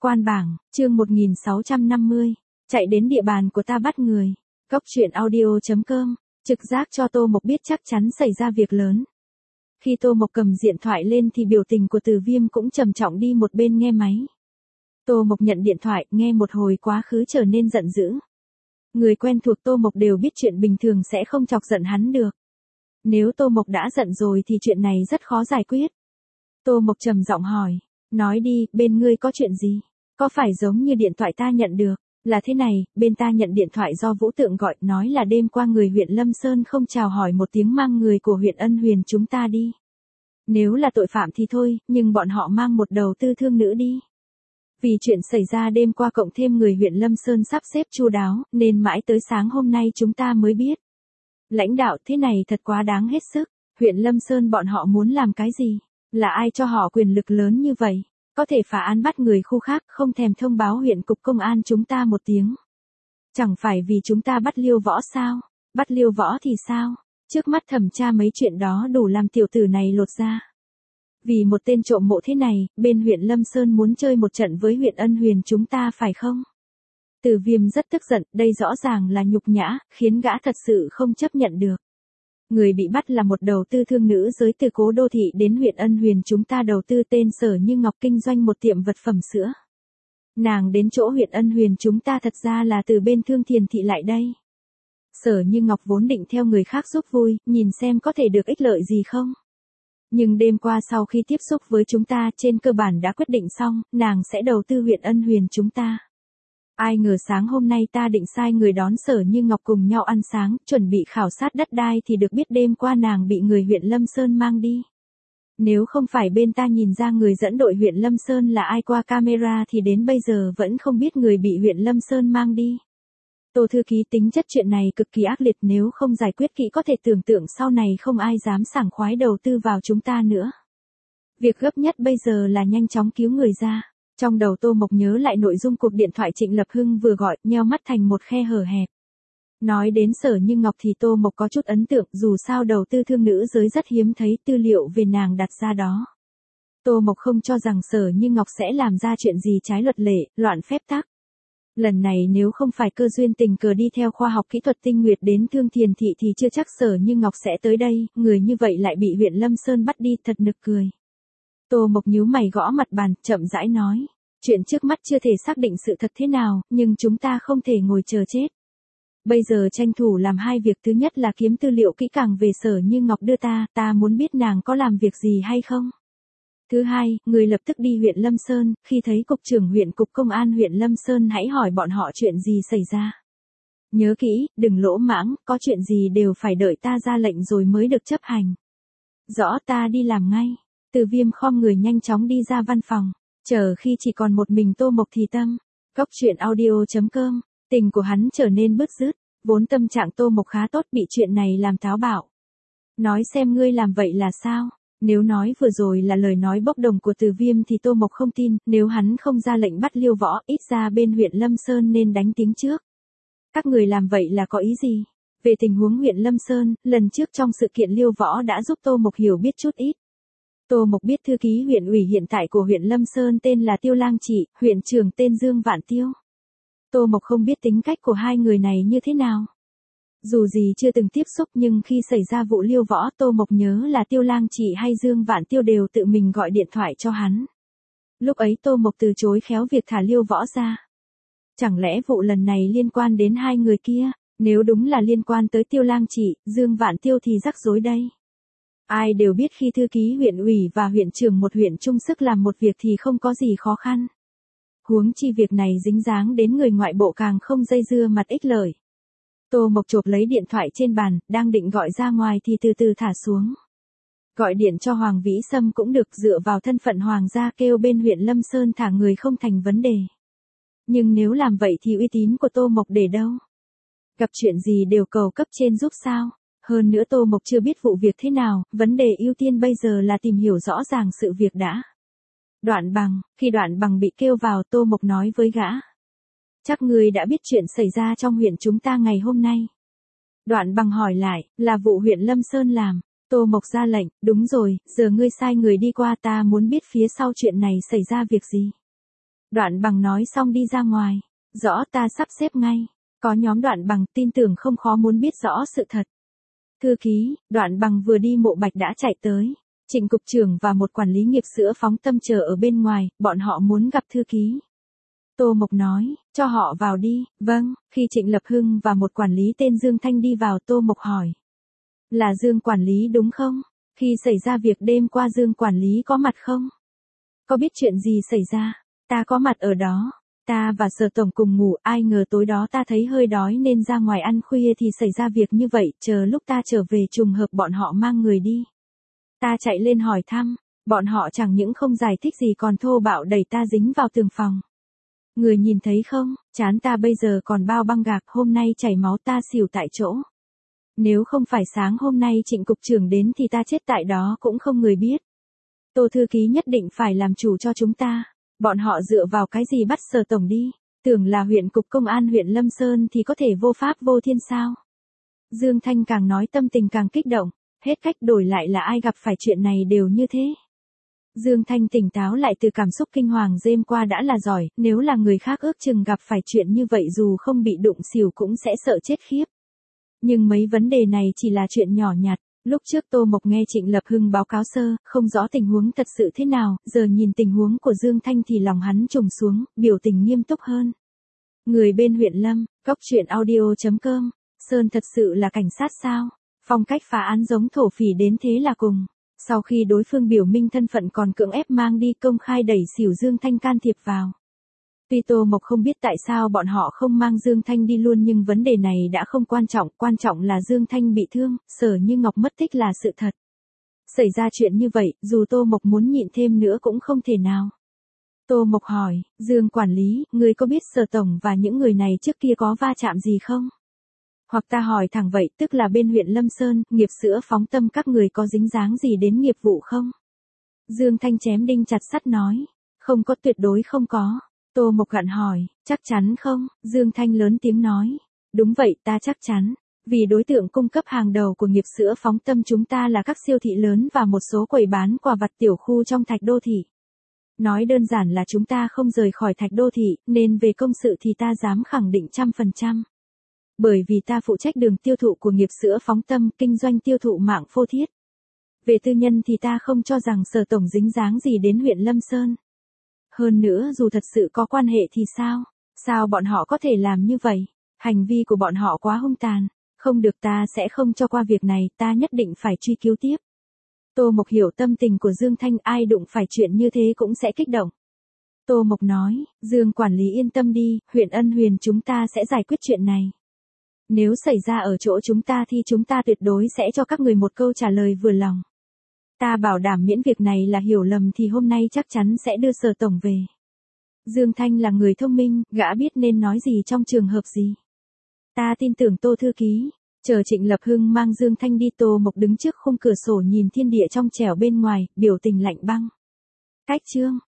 Quan bảng, chương 1650, chạy đến địa bàn của ta bắt người. Cốc truyện audio.com, trực giác cho Tô Mộc biết chắc chắn xảy ra việc lớn. Khi Tô Mộc cầm điện thoại lên thì biểu tình của Từ Viêm cũng trầm trọng đi một bên nghe máy. Tô Mộc nhận điện thoại, nghe một hồi quá khứ trở nên giận dữ. Người quen thuộc Tô Mộc đều biết chuyện bình thường sẽ không chọc giận hắn được. Nếu Tô Mộc đã giận rồi thì chuyện này rất khó giải quyết. Tô Mộc trầm giọng hỏi, nói đi, bên ngươi có chuyện gì? Có phải giống như điện thoại ta nhận được? Là thế này, bên ta nhận điện thoại do Vũ Tượng gọi, nói là đêm qua người huyện Lâm Sơn không chào hỏi một tiếng mang người của huyện Ân Huyền chúng ta đi. Nếu là tội phạm thì thôi, nhưng bọn họ mang một đầu tư thương nữ đi. Vì chuyện xảy ra đêm qua cộng thêm người huyện Lâm Sơn sắp xếp chu đáo, nên mãi tới sáng hôm nay chúng ta mới biết. Lãnh đạo, thế này thật quá đáng hết sức. Huyện Lâm Sơn bọn họ muốn làm cái gì? Là ai cho họ quyền lực lớn như vậy? Có thể phá án bắt người khu khác, không thèm thông báo huyện cục công an chúng ta một tiếng. Chẳng phải vì chúng ta bắt Liêu Võ sao? Bắt Liêu Võ thì sao? Trước mắt thẩm tra mấy chuyện đó đủ làm tiểu tử này lột da. Vì một tên trộm mộ thế này, bên huyện Lâm Sơn muốn chơi một trận với huyện Ân Huyền chúng ta phải không? Từ Viêm rất tức giận, đây rõ ràng là nhục nhã, khiến gã thật sự không chấp nhận được. Người bị bắt là một đầu tư thương nữ giới từ Cố Đô Thị đến huyện Ân Huyền chúng ta đầu tư tên Sở Như Ngọc kinh doanh một tiệm vật phẩm sữa. Nàng đến chỗ huyện Ân Huyền chúng ta thật ra là từ bên Thương Thiền Thị lại đây. Sở Như Ngọc vốn định theo người khác giúp vui, nhìn xem có thể được ích lợi gì không. Nhưng đêm qua sau khi tiếp xúc với chúng ta trên cơ bản đã quyết định xong, nàng sẽ đầu tư huyện Ân Huyền chúng ta. Ai ngờ sáng hôm nay ta định sai người đón Sở Như Ngọc cùng nhau ăn sáng, chuẩn bị khảo sát đất đai thì được biết đêm qua nàng bị người huyện Lâm Sơn mang đi. Nếu không phải bên ta nhìn ra người dẫn đội huyện Lâm Sơn là ai qua camera thì đến bây giờ vẫn không biết người bị huyện Lâm Sơn mang đi. Tô thư ký, tính chất chuyện này cực kỳ ác liệt, nếu không giải quyết kỹ có thể tưởng tượng sau này không ai dám sảng khoái đầu tư vào chúng ta nữa. Việc gấp nhất bây giờ là nhanh chóng cứu người ra. Trong đầu Tô Mộc nhớ lại nội dung cuộc điện thoại Trịnh Lập Hưng vừa gọi, nheo mắt thành một khe hở hẹp. Nói đến Sở Như Ngọc thì Tô Mộc có chút ấn tượng, dù sao đầu tư thương nữ giới rất hiếm thấy, tư liệu về nàng đặt ra đó. Tô Mộc không cho rằng Sở Như Ngọc sẽ làm ra chuyện gì trái luật lệ, loạn phép tắc. Lần này nếu không phải cơ duyên tình cờ đi theo khoa học kỹ thuật tinh nguyệt đến Thương Thiền Thị thì chưa chắc Sở Như Ngọc sẽ tới đây, người như vậy lại bị huyện Lâm Sơn bắt đi, thật nực cười. Tô Mộc nhíu mày gõ mặt bàn, chậm rãi nói, chuyện trước mắt chưa thể xác định sự thật thế nào, nhưng chúng ta không thể ngồi chờ chết. Bây giờ tranh thủ làm hai việc, thứ nhất là kiếm tư liệu kỹ càng về Sở Như Ngọc đưa ta muốn biết nàng có làm việc gì hay không. Thứ hai, người lập tức đi huyện Lâm Sơn, khi thấy cục trưởng huyện cục công an huyện Lâm Sơn hãy hỏi bọn họ chuyện gì xảy ra. Nhớ kỹ, đừng lỗ mãng, có chuyện gì đều phải đợi ta ra lệnh rồi mới được chấp hành. Rõ, ta đi làm ngay. Từ Viêm khom người nhanh chóng đi ra văn phòng, chờ khi chỉ còn một mình Tô Mộc thì tâm. Cốc truyện audio.com, tình của hắn trở nên bứt rứt, vốn tâm trạng Tô Mộc khá tốt bị chuyện này làm táo bạo. Nói xem ngươi làm vậy là sao? Nếu nói vừa rồi là lời nói bốc đồng của Từ Viêm thì Tô Mộc không tin, nếu hắn không ra lệnh bắt Liêu Võ, ít ra bên huyện Lâm Sơn nên đánh tiếng trước. Các người làm vậy là có ý gì? Về tình huống huyện Lâm Sơn, lần trước trong sự kiện Liêu Võ đã giúp Tô Mộc hiểu biết chút ít. Tô Mộc biết thư ký huyện ủy hiện tại của huyện Lâm Sơn tên là Tiêu Lang Chỉ, huyện trưởng tên Dương Vạn Tiêu. Tô Mộc không biết tính cách của hai người này như thế nào. Dù gì chưa từng tiếp xúc nhưng khi xảy ra vụ Liêu Võ Tô Mộc nhớ là Tiêu Lang Chỉ hay Dương Vạn Tiêu đều tự mình gọi điện thoại cho hắn. Lúc ấy Tô Mộc từ chối khéo việc thả Liêu Võ ra. Chẳng lẽ vụ lần này liên quan đến hai người kia? Nếu đúng là liên quan tới Tiêu Lang Chỉ, Dương Vạn Tiêu thì rắc rối đây. Ai đều biết khi thư ký huyện ủy và huyện trưởng một huyện chung sức làm một việc thì không có gì khó khăn. Huống chi việc này dính dáng đến người ngoại bộ càng không dây dưa mặt ích lợi. Tô Mộc chộp lấy điện thoại trên bàn, đang định gọi ra ngoài thì từ từ thả xuống. Gọi điện cho Hoàng Vĩ Sâm cũng được, dựa vào thân phận Hoàng gia kêu bên huyện Lâm Sơn thả người không thành vấn đề. Nhưng nếu làm vậy thì uy tín của Tô Mộc để đâu? Gặp chuyện gì đều cầu cấp trên giúp sao? Hơn nữa Tô Mộc chưa biết vụ việc thế nào, vấn đề ưu tiên bây giờ là tìm hiểu rõ ràng sự việc đã. Đoạn Bằng, khi Đoạn Bằng bị kêu vào Tô Mộc nói với gã. Chắc người đã biết chuyện xảy ra trong huyện chúng ta ngày hôm nay. Đoạn Bằng hỏi lại, là vụ huyện Lâm Sơn làm. Tô Mộc ra lệnh, đúng rồi, giờ ngươi sai người đi qua, ta muốn biết phía sau chuyện này xảy ra việc gì. Đoạn Bằng nói xong đi ra ngoài. Rõ, ta sắp xếp ngay. Có nhóm Đoạn Bằng tin tưởng không khó muốn biết rõ sự thật. Thư ký, Đoạn Bằng vừa đi Mộ Bạch đã chạy tới. Trịnh cục trưởng và một quản lý nghiệp sữa Phóng Tâm chờ ở bên ngoài, bọn họ muốn gặp thư ký. Tô Mộc nói, cho họ vào đi. Vâng, khi Trịnh Lập Hưng và một quản lý tên Dương Thanh đi vào, Tô Mộc hỏi. Là Dương quản lý đúng không? Khi xảy ra việc đêm qua Dương quản lý có mặt không? Có biết chuyện gì xảy ra? Ta có mặt ở đó. Ta và Sở tổng cùng ngủ, ai ngờ tối đó ta thấy hơi đói nên ra ngoài ăn khuya thì xảy ra việc như vậy, chờ lúc ta trở về trùng hợp bọn họ mang người đi. Ta chạy lên hỏi thăm, bọn họ chẳng những không giải thích gì còn thô bạo đẩy ta dính vào tường phòng. Người nhìn thấy không, trán ta bây giờ còn bao băng gạc, hôm nay chảy máu ta xỉu tại chỗ. Nếu không phải sáng hôm nay Trịnh cục trưởng đến thì ta chết tại đó cũng không người biết. Tô thư ký nhất định phải làm chủ cho chúng ta. Bọn họ dựa vào cái gì bắt Sở tổng đi? Tưởng là huyện cục công an huyện Lâm Sơn thì có thể vô pháp vô thiên sao? Dương Thanh càng nói tâm tình càng kích động. Hết cách đổi lại là ai gặp phải chuyện này đều như thế. Dương Thanh tỉnh táo lại từ cảm xúc kinh hoàng đêm qua đã là giỏi, nếu là người khác ước chừng gặp phải chuyện như vậy dù không bị đụng xỉu cũng sẽ sợ chết khiếp. Nhưng mấy vấn đề này chỉ là chuyện nhỏ nhặt. Lúc trước Tô Mộc nghe Trịnh Lập Hưng báo cáo sơ, không rõ tình huống thật sự thế nào, giờ nhìn tình huống của Dương Thanh thì lòng hắn trùng xuống, biểu tình nghiêm túc hơn. Người bên huyện Lâm, Cóc Truyện Audio.com, Sơn thật sự là cảnh sát sao? Phong cách phá án giống thổ phỉ đến thế là cùng. Sau khi đối phương biểu minh thân phận còn cưỡng ép mang đi công khai đẩy xỉu Dương Thanh can thiệp vào. Tuy Tô Mộc không biết tại sao bọn họ không mang Dương Thanh đi luôn nhưng vấn đề này đã không quan trọng là Dương Thanh bị thương, Sở Như Ngọc mất tích là sự thật. Xảy ra chuyện như vậy, dù Tô Mộc muốn nhịn thêm nữa cũng không thể nào. Tô Mộc hỏi, Dương quản lý, người có biết Sở tổng và những người này trước kia có va chạm gì không? Hoặc ta hỏi thẳng vậy, tức là bên huyện Lâm Sơn, nghiệp sữa Phóng Tâm các người có dính dáng gì đến nghiệp vụ không? Dương Thanh chém đinh chặt sắt nói, không có, tuyệt đối không có. Tô Mộc gặn hỏi, chắc chắn không? Dương Thanh lớn tiếng nói, đúng vậy, ta chắc chắn. Vì đối tượng cung cấp hàng đầu của nghiệp sữa Phóng Tâm chúng ta là các siêu thị lớn và một số quầy bán quà vặt tiểu khu trong Thạch Đô Thị. Nói đơn giản là chúng ta không rời khỏi Thạch Đô Thị, nên về công sự thì ta dám khẳng định 100%. Bởi vì ta phụ trách đường tiêu thụ của nghiệp sữa Phóng Tâm, kinh doanh tiêu thụ mạng phô thiết. Về tư nhân thì ta không cho rằng Sở tổng dính dáng gì đến huyện Lâm Sơn. Hơn nữa dù thật sự có quan hệ thì sao? Sao bọn họ có thể làm như vậy? Hành vi của bọn họ quá hung tàn. Không được, ta sẽ không cho qua việc này, ta nhất định phải truy cứu tiếp. Tô Mộc hiểu tâm tình của Dương Thanh, ai đụng phải chuyện như thế cũng sẽ kích động. Tô Mộc nói, Dương quản lý yên tâm đi, huyện Ân Huyền chúng ta sẽ giải quyết chuyện này. Nếu xảy ra ở chỗ chúng ta thì chúng ta tuyệt đối sẽ cho các người một câu trả lời vừa lòng. Ta bảo đảm miễn việc này là hiểu lầm thì hôm nay chắc chắn sẽ đưa Sở tổng về. Dương Thanh là người thông minh, gã biết nên nói gì trong trường hợp gì. Ta tin tưởng Tô thư ký. Chờ Trịnh Lập Hưng mang Dương Thanh đi, Tô Mộc đứng trước khung cửa sổ nhìn thiên địa trong trẻo bên ngoài, biểu tình lạnh băng. Cách chương